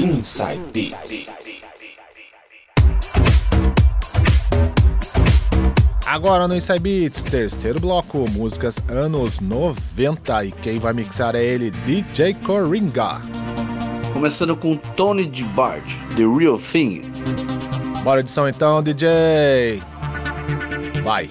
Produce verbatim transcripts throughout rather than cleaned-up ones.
Inside Beats. Agora no Inside Beats, terceiro bloco, músicas anos noventa, e quem vai mixar é ele, D J Coringa. Começando com Tony D. Bart, The Real Thing. Bora edição então, D J. Vai.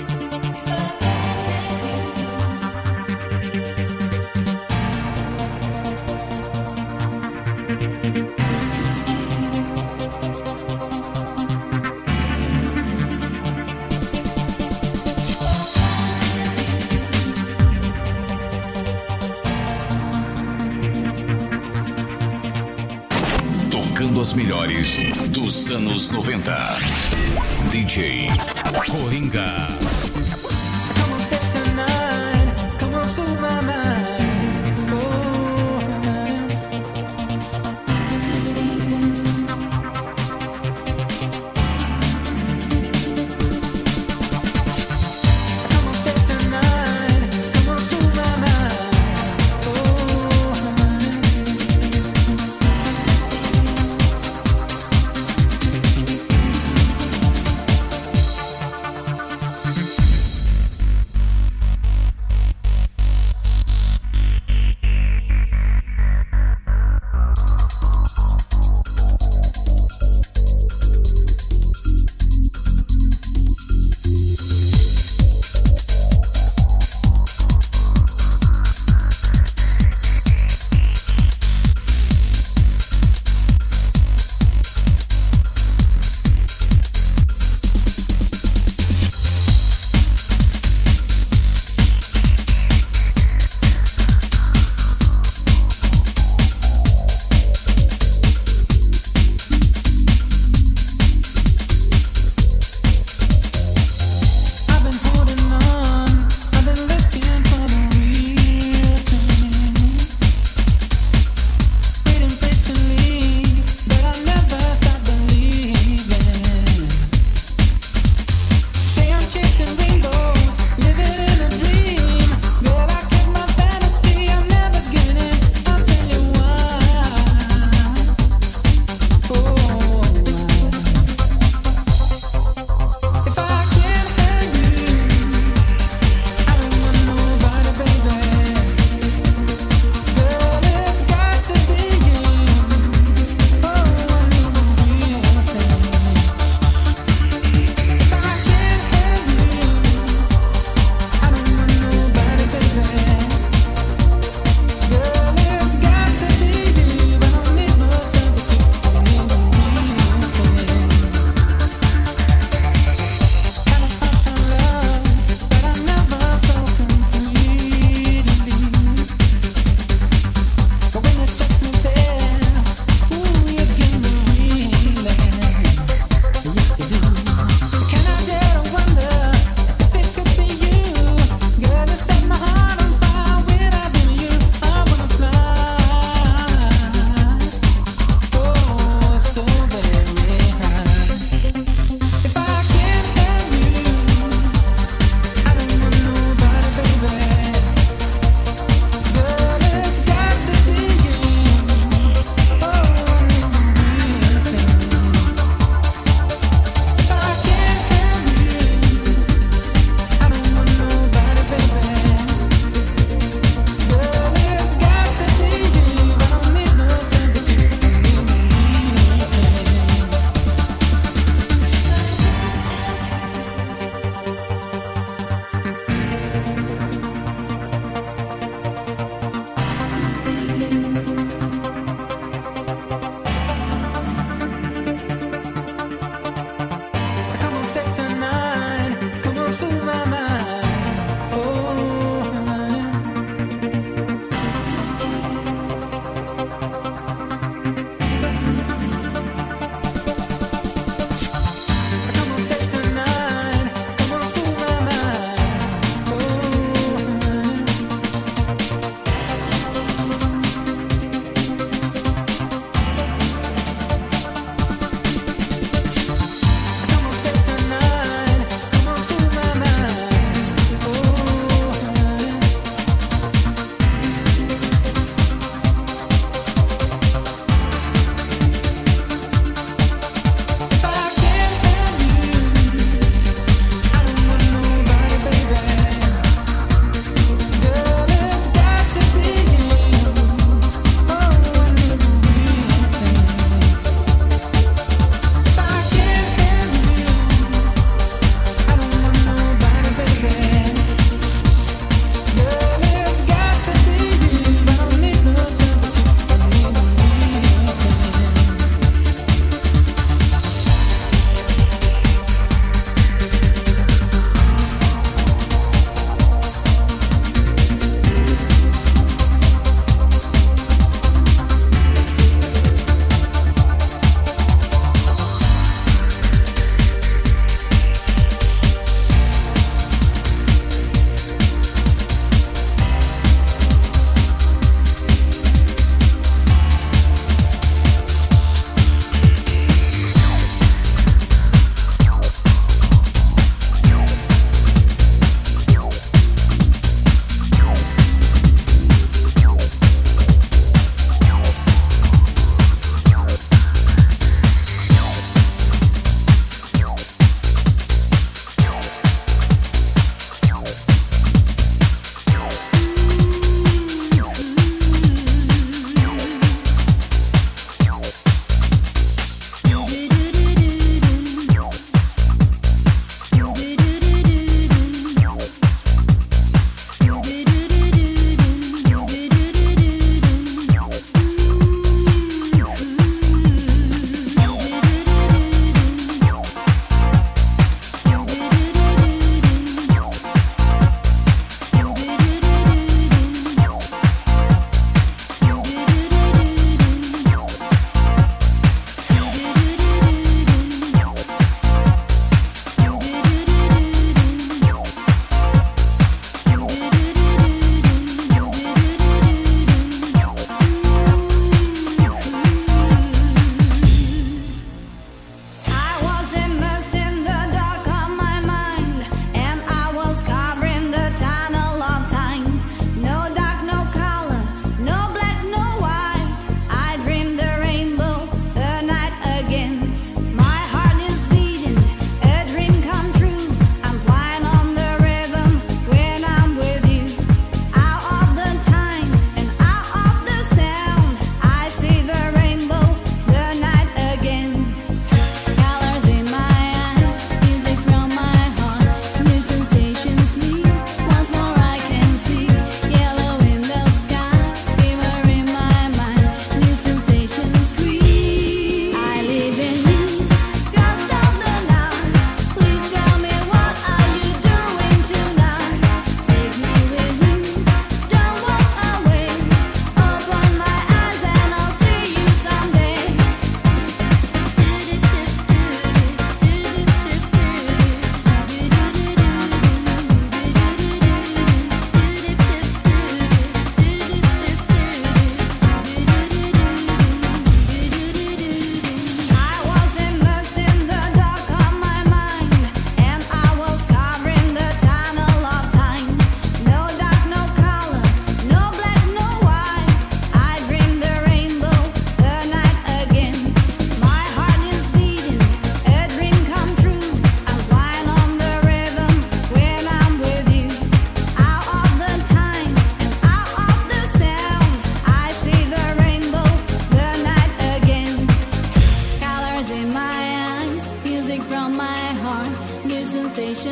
As melhores dos anos noventa. D J Coringa.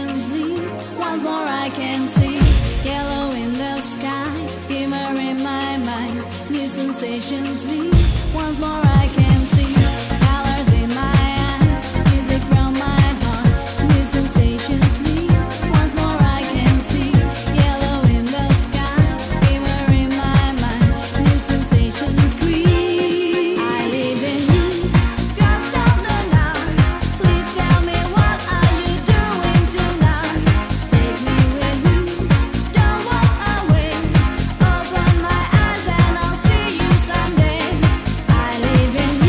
sensations leave. Once more I can see yellow in the sky, glimmer in my mind. New sensations leave. Once more I can see colors in my eyes, music from my heart. New sensations leave. Once more I can see yellow in the sky, glimmer in my mind. New sensations scream. I live in you. Can't stop the night. Please tell me, what are you doing tonight? Take me with you. Don't walk away. Open my eyes and I'll see you someday. I live in you.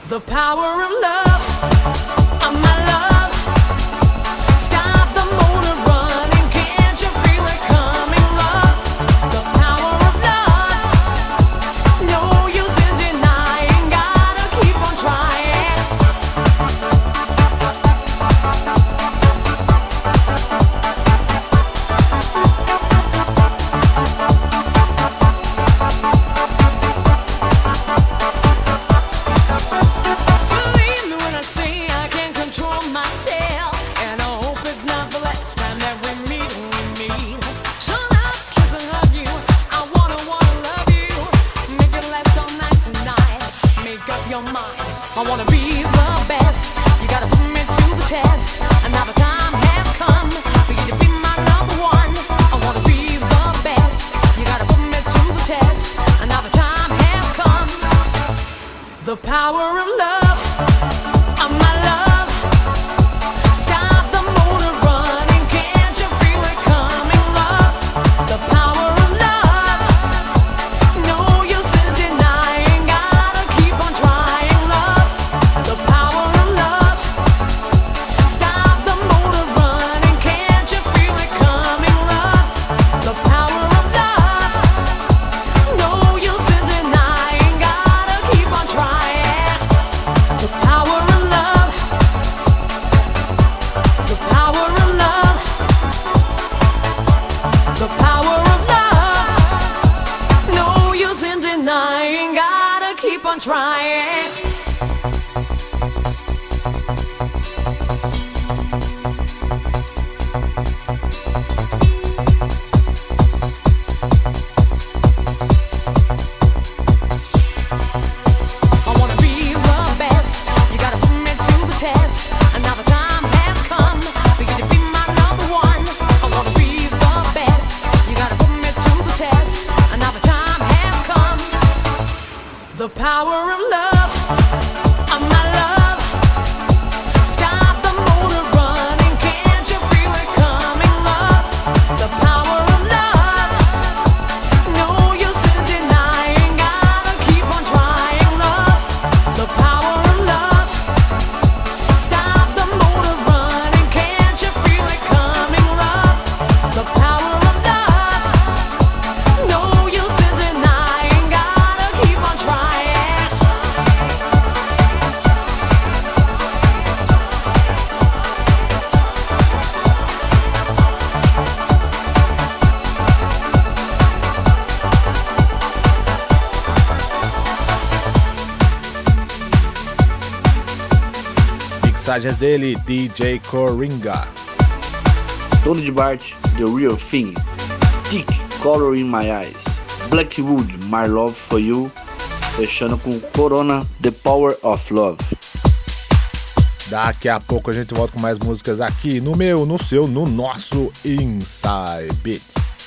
The power of love, of my love. Stop the motor running, can't you feel it coming, love? The power of love, no use in denying, gotta keep on trying. Believe me when I say I can't control myself, and I hope it's not the last time that we meet, we meet. Shut up, kiss and hug you, I wanna, wanna love you. Make it last all night tonight, make up your mind. I wanna be the best, you gotta put me to the test. And now the time has come for you to be my number one. I wanna be the best, you gotta put me to the test. And now the time has come. The power of love, of my love. Stop the motor running, can't you feel it coming, love? The power of love, no use in denying, gotta keep on trying, love. The power of love. Stop the motor running, can't you feel it coming, love? The power of love, no use in denying, gotta keep on trying. The power of love, the power of love, the power of love, no use in denying, gotta keep on trying. I wanna be the best, you gotta put me to the test. And now the time has come for you to be my number one. I wanna be the best, you gotta put me to the test. And now the time has come. The power of love, of my love. Stop the motor running, can't you feel it coming, love? The power of love, no use in denying, gotta keep on trying, love. The power of love. Stop the motor running, can't you feel it coming, love? The power of love, no use in denying, gotta keep on trying. Mixagens dele, D J Coringa. Tony de Bart, The Real Thing. Tick, Color in My Eyes. Blackwood, My Love for You. Fechando com Corona, The Power of Love. Daqui a pouco a gente volta com mais músicas aqui no meu, no seu, no nosso Inside Beats.